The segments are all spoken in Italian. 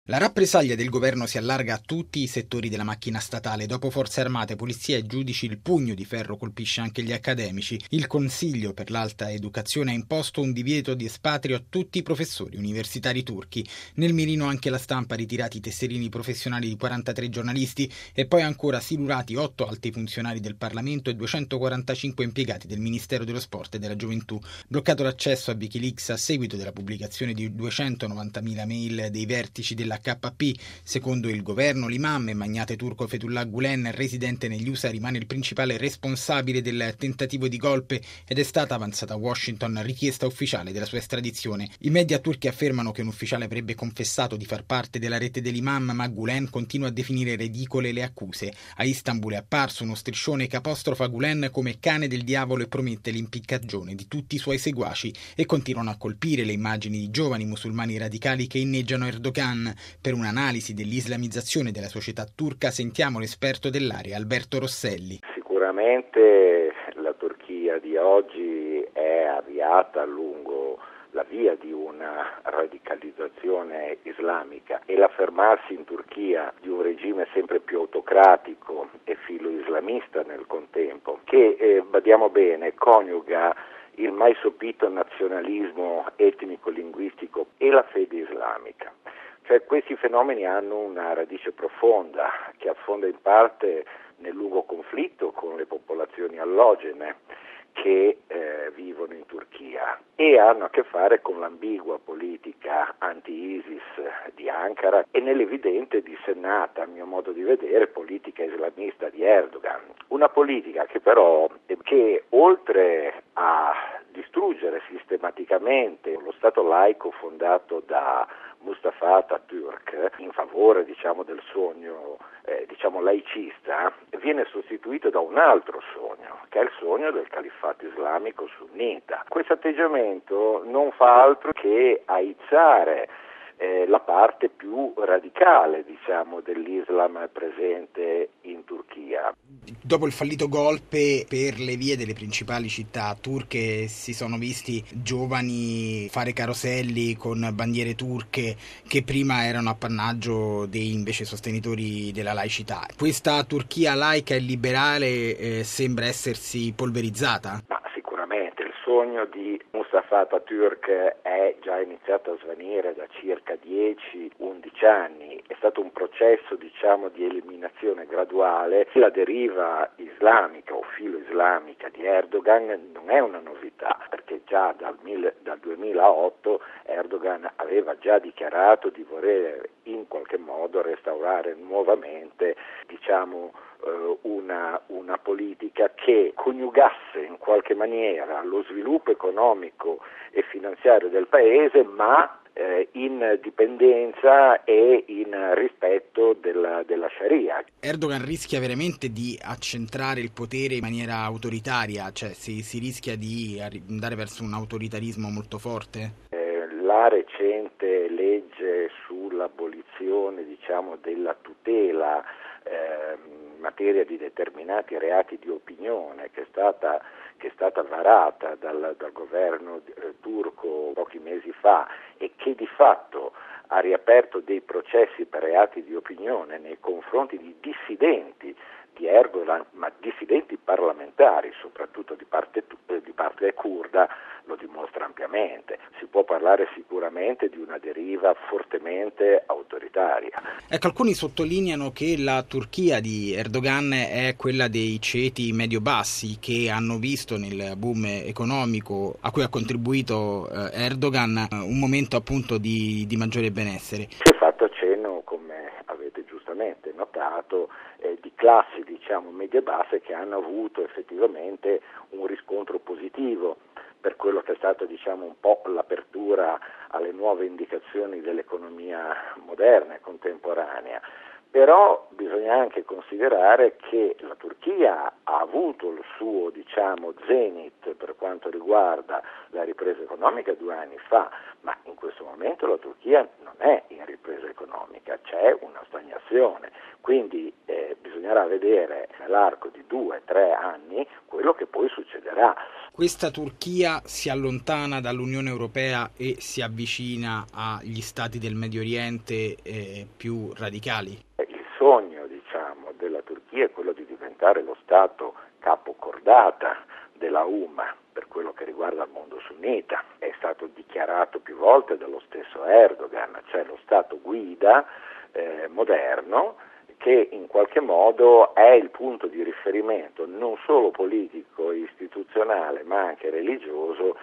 La rappresaglia del governo si allarga a tutti i settori della macchina statale. Dopo forze armate, polizia e giudici, il pugno di ferro colpisce anche gli accademici. Il Consiglio per l'alta educazione ha imposto un divieto di espatrio a tutti i professori universitari turchi. Nel mirino anche la stampa, ritirati i tesserini professionali di 43 giornalisti e poi ancora silurati 8 alti funzionari del Parlamento e 245 impiegati del Ministero dello Sport e della Gioventù. Bloccato l'accesso a Wikileaks a seguito della pubblicazione di 290.000 mail dei vertici dell'HP. Secondo il governo, l'imam e magnate turco Fethullah Gulen, residente negli USA, rimane il principale responsabile del tentativo di golpe ed è stata avanzata a Washington richiesta ufficiale della sua estradizione. I media turchi affermano che un ufficiale avrebbe confessato di far parte della rete dell'imam, ma Gulen continua a definire ridicole le accuse. A Istanbul è apparso uno striscione che apostrofa Gulen come cane del diavolo e promette l'impiccagione di tutti i suoi seguaci, e continuano a colpire le immagini di giovani musulmani radicali che inneggiano Erdogan. Per un'analisi dell'islamizzazione della società turca sentiamo l'esperto dell'area Alberto Rosselli. Sicuramente la Turchia di oggi è avviata lungo la via di una radicalizzazione islamica, e l'affermarsi in Turchia di un regime sempre più autocratico e filo-islamista nel contempo, che badiamo bene, coniuga il mai sopito nazionalismo etnico-linguistico e la fede islamica. Cioè, questi fenomeni hanno una radice profonda che affonda in parte nel lungo conflitto con le popolazioni allogene che vivono in Turchia, e hanno a che fare con l'ambigua politica anti-ISIS di Ankara e nell'evidente dissennata, a mio modo di vedere, politica islamista di Erdogan. Una politica che però, oltre a distruggere sistematicamente lo Stato laico fondato da Mustafa Atatürk in favore del sogno laicista, viene sostituito da un altro sogno, che è il sogno del califfato islamico sunnita. Questo atteggiamento non fa altro che aizzare la parte più radicale dell'Islam presente in Turchia. Dopo il fallito golpe, per le vie delle principali città turche si sono visti giovani fare caroselli con bandiere turche che prima erano appannaggio dei invece sostenitori della laicità. Questa Turchia laica e liberale sembra essersi polverizzata? Ma sicuramente il sogno di Mustafa Atatürk è già iniziato a svanire da circa 10-11 anni. È stato un processo di eliminazione graduale. La deriva islamica o filo-islamica di Erdogan non è una novità, perché già dal 2008 Erdogan aveva già dichiarato di voler in qualche modo restaurare nuovamente una politica che coniugasse in qualche maniera lo sviluppo economico e finanziario del paese, ma in dipendenza e in rispetto della Sharia. Erdogan rischia veramente di accentrare il potere in maniera autoritaria, cioè si rischia di andare verso un autoritarismo molto forte? La recente legge sull'abolizione della tutela in materia di determinati reati di opinione che è stata varata dal governo turco pochi mesi fa, e che di fatto ha riaperto dei processi per reati di opinione nei confronti di dissidenti di Erdogan, ma dissidenti parlamentari, soprattutto di parte curda, lo dimostra ampiamente. Si può parlare sicuramente di una deriva fortemente autoritaria. Ecco, alcuni sottolineano che la Turchia di Erdogan è quella dei ceti medio-bassi che hanno visto nel boom economico a cui ha contribuito Erdogan un momento appunto di maggiore benessere. Si è fatto accenno, come avete giustamente notato, di classi medie-basse che hanno avuto effettivamente un riscontro positivo per quello che è stato un po' l'apertura alle nuove indicazioni dell'economia moderna e contemporanea. Però bisogna anche considerare che la Turchia ha avuto il suo zenith per quanto riguarda la ripresa economica 2 anni fa, ma in questo momento la Turchia non è in ripresa economica, c'è una stagnazione, quindi bisogna bisognerà vedere nell'arco di 2-3 anni quello che poi succederà. Questa Turchia si allontana dall'Unione Europea e si avvicina agli stati del Medio Oriente più radicali? Il sogno, della Turchia è quello di diventare lo Stato capocordata della UMA per quello che riguarda il mondo sunnita. È stato dichiarato più volte dallo stesso Erdogan, cioè lo Stato guida moderno, che in qualche modo è il punto di riferimento non solo politico e istituzionale ma anche religioso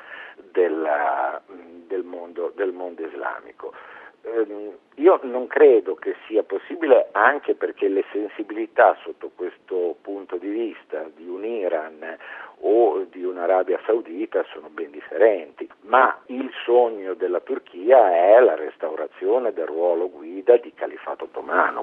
del mondo islamico. Io non credo che sia possibile, anche perché le sensibilità sotto questo punto di vista di un Iran o di un'Arabia Saudita sono ben differenti, ma il sogno della Turchia è la restaurazione del ruolo guida di Califfato ottomano.